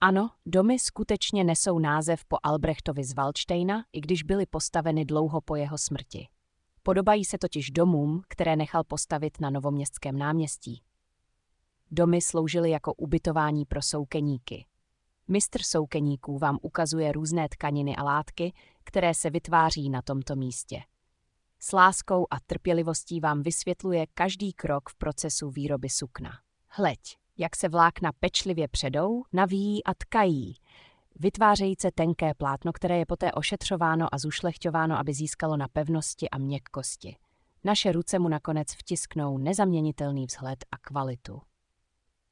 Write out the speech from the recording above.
Ano, domy skutečně nesou název po Albrechtovi z Valdštejna, i když byly postaveny dlouho po jeho smrti. Podobají se totiž domům, které nechal postavit na Novoměstském náměstí. Domy sloužily jako ubytování pro soukeníky. Mistr soukeníků vám ukazuje různé tkaniny a látky, které se vytváří na tomto místě. S láskou a trpělivostí vám vysvětluje každý krok v procesu výroby sukna. Hleď, jak se vlákna pečlivě předou, navíjí a tkají, vytvářejíce tenké plátno, které je poté ošetřováno a zušlechťováno, aby získalo na pevnosti a měkkosti. Naše ruce mu nakonec vtisknou nezaměnitelný vzhled a kvalitu.